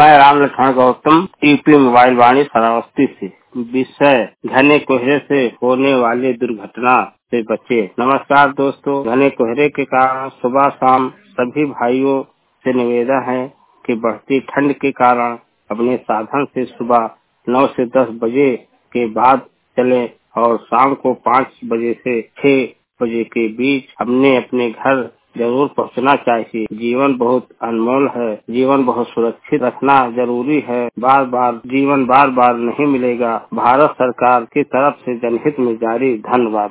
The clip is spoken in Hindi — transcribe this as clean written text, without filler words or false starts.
मैं राम लक्ष्मण गौतम, टीपी मोबाइल वाणी श्रावस्ती से। विषय घने कोहरे से होने वाली दुर्घटना से बचे। नमस्कार दोस्तों, घने कोहरे के कारण सुबह शाम सभी भाइयों से निवेदन है कि बढ़ती ठंड के कारण अपने साधन से सुबह 9 से 10 बजे के बाद चलें और शाम को 5 बजे से 6 बजे के बीच अपने अपने घर जरूर पहुंचना चाहिए। जीवन बहुत अनमोल है, जीवन बहुत सुरक्षित रखना जरूरी है। जीवन बार बार नहीं मिलेगा। भारत सरकार की तरफ से जनहित में जारी। धन्यवाद।